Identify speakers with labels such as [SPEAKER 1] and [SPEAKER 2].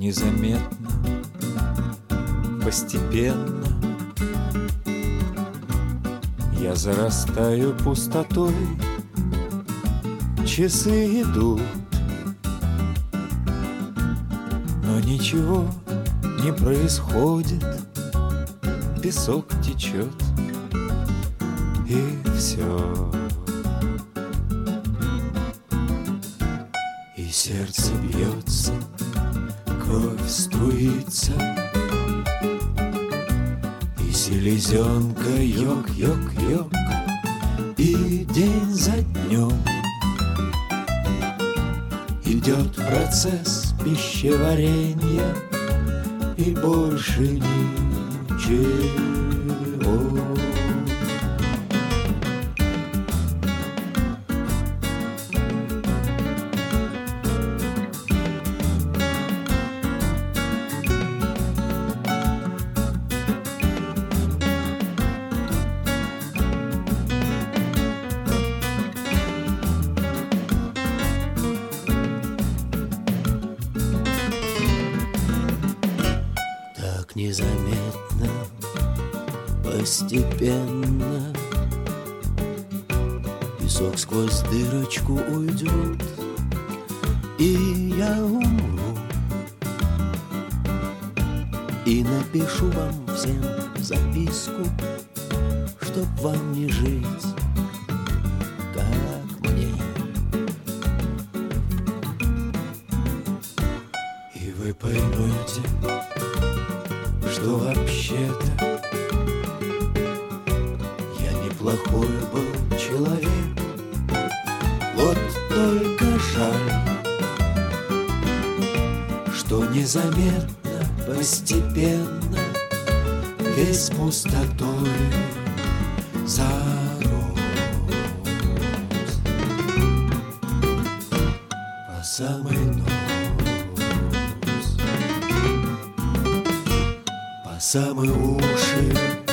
[SPEAKER 1] незаметно, постепенно я зарастаю пустотой. Часы идут, но ничего не происходит. Песок течет, и все. И сердце бьется, кровь струится, и селезенка йог-йог-йог, и день за днем идет процесс пищеварения, и больше ничего.
[SPEAKER 2] Незаметно, постепенно песок сквозь дырочку уйдет, и я умру, и напишу вам всем записку, чтоб вам не жить, как мне.
[SPEAKER 1] И вы поймете, что вообще-то я неплохой был человек. Вот только жаль, что незаметно, постепенно весь пустотой зарос. По самый нос, по самые уши.